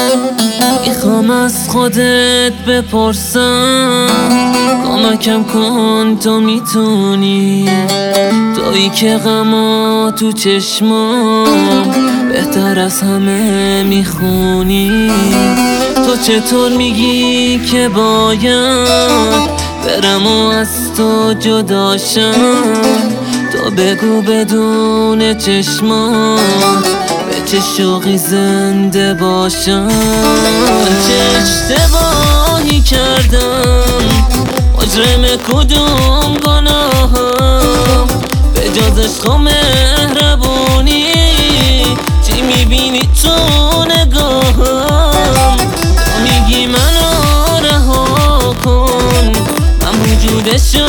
میخوام از خودت بپرسم، کمکم کن تو میتونی، تویی که غما تو چشمام بهتر از همه میخونی. تو چطور میگی که باید برم و از تو جداشم؟ تو بگو بدون چشمات به چه شوقی زنده باشم. چه اشتباهی کردم، مجرم کدوم گناهم؟ به جز عشق و مهربونی چی میبینی تو نگاهم؟ تو میگی منو رها کن، من وجودشو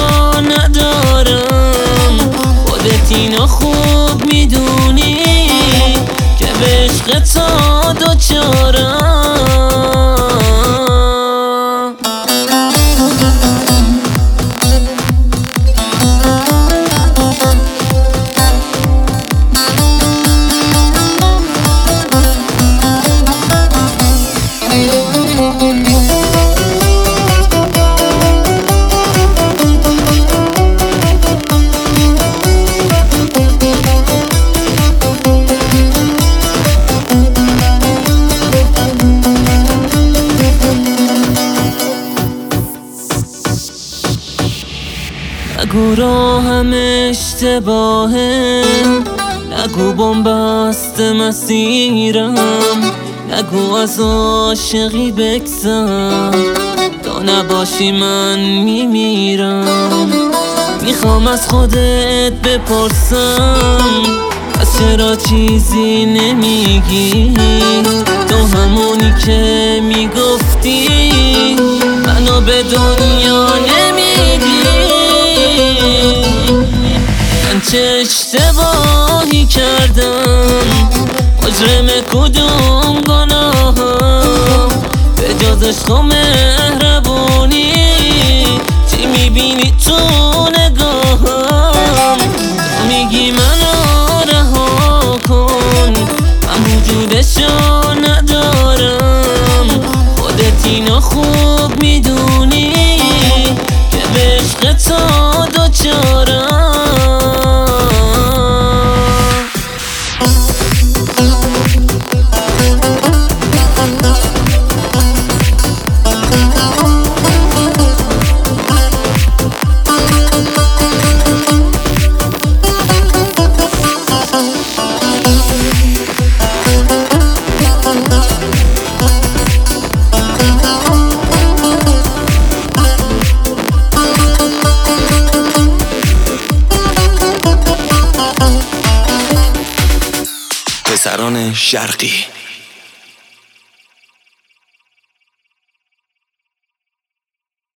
ندارم. خودت اینو خوب میدونی که به عشق تو دوچارم. نگو راهم اشتباهه، نگو بن‌بست مسیرم، نگو از عاشقی بگذر، تو نباشی من میمیرم. میخوام از خودت بپرسم، از چرا چیزی نمیگی؟ تو همونی که میگفتی منو به دنیا نمیدی. من چه اشتباهی کردم، مجرم کدوم گناهم؟ به جز عشق و مهربونی چی میبینی تو نگاهم؟ تو میگی منو رها کن، من وجودشو ندارم. خودت اینو خوب میدونی که به عشق تو دوچارم. پسران شرقی